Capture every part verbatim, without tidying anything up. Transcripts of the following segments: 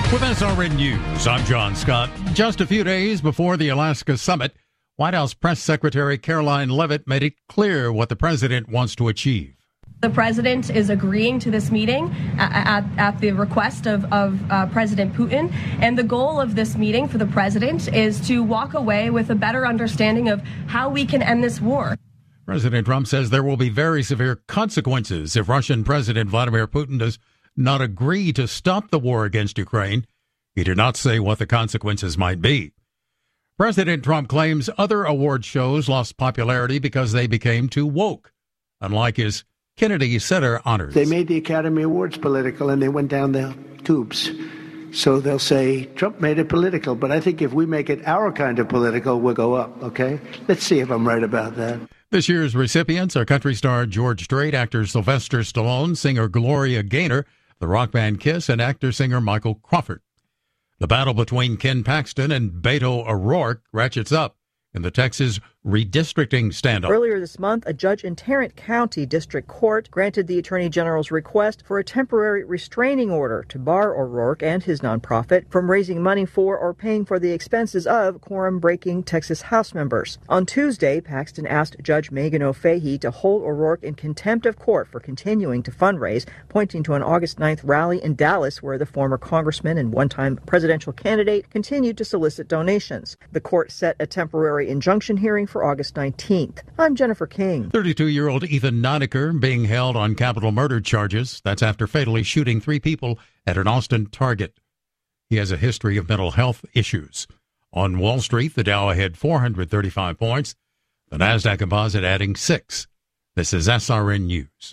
With S R N News, I'm John Scott. Just a few days before the Alaska summit, White House Press Secretary Caroline Leavitt made it clear what the president wants to achieve. The president is agreeing to this meeting at, at, at the request of, of uh, President Putin. And the goal of this meeting for the president is to walk away with a better understanding of how we can end this war. President Trump says there will be very severe consequences if Russian President Vladimir Putin does not agree to stop the war against Ukraine. He did not say what the consequences might be. President Trump claims other award shows lost popularity because they became too woke, unlike his Kennedy Center honors. They made the Academy Awards political and they went down the tubes. So they'll say Trump made it political, but I think if we make it our kind of political, we'll go up, okay? Let's see if I'm right about that. This year's recipients are country star George Strait, actor Sylvester Stallone, singer Gloria Gaynor, the rock band Kiss, and actor-singer Michael Crawford. The battle between Ken Paxton and Beto O'Rourke ratchets up in the Texas redistricting standoff. Earlier this month, a judge in Tarrant County District Court granted the Attorney General's request for a temporary restraining order to bar O'Rourke and his nonprofit from raising money for or paying for the expenses of quorum-breaking Texas House members. On Tuesday, Paxton asked Judge Megan O'Fahey to hold O'Rourke in contempt of court for continuing to fundraise, pointing to an August ninth rally in Dallas where the former congressman and one-time presidential candidate continued to solicit donations. The court set a temporary injunction hearing for August nineteenth. I'm Jennifer King. thirty-two-year-old Ethan Nonecker being held on capital murder charges. That's after fatally shooting three people at an Austin Target. He has a history of mental health issues. On Wall Street, the Dow ahead four hundred thirty-five points. The NASDAQ Composite adding six. This is S R N News.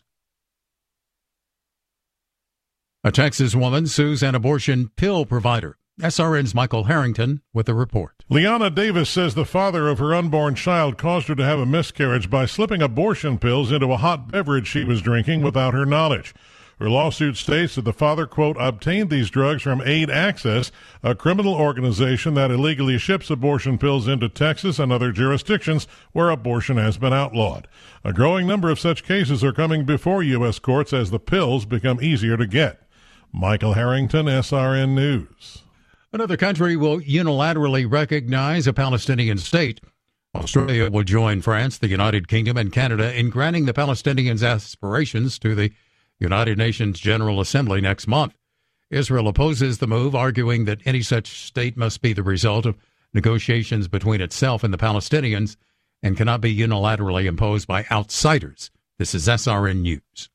A Texas woman sues an abortion pill provider. S R N's Michael Harrington with the report. Liana Davis says the father of her unborn child caused her to have a miscarriage by slipping abortion pills into a hot beverage she was drinking without her knowledge. Her lawsuit states that the father, quote, obtained these drugs from Aid Access, a criminal organization that illegally ships abortion pills into Texas and other jurisdictions where abortion has been outlawed. A growing number of such cases are coming before U S courts as the pills become easier to get. Michael Harrington, S R N News. Another country will unilaterally recognize a Palestinian state. Australia will join France, the United Kingdom, and Canada in granting the Palestinians' aspirations to the United Nations General Assembly next month. Israel opposes the move, arguing that any such state must be the result of negotiations between itself and the Palestinians and cannot be unilaterally imposed by outsiders. This is S R N News.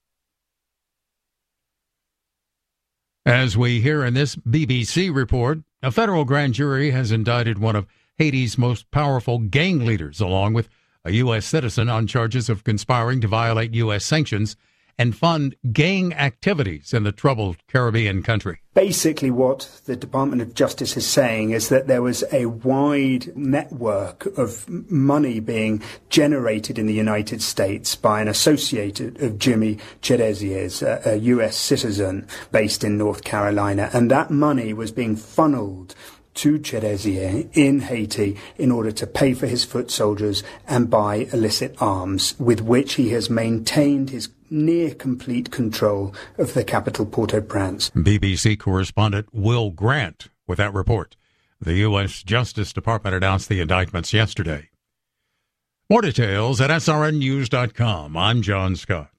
As we hear in this B B C report, a federal grand jury has indicted one of Haiti's most powerful gang leaders, along with a U S citizen, on charges of conspiring to violate U S sanctions and fund gang activities in the troubled Caribbean country. Basically, what the Department of Justice is saying is that there was a wide network of money being generated in the United States by an associate of Jimmy Cherezier's, a, a U S citizen based in North Carolina, and that money was being funneled to Cherezier in Haiti in order to pay for his foot soldiers and buy illicit arms, with which he has maintained his near complete control of the capital Port-au-Prince. B B C correspondent Will Grant with that report. The U S Justice Department announced the indictments yesterday. More details at S R N news dot com. I'm John Scott.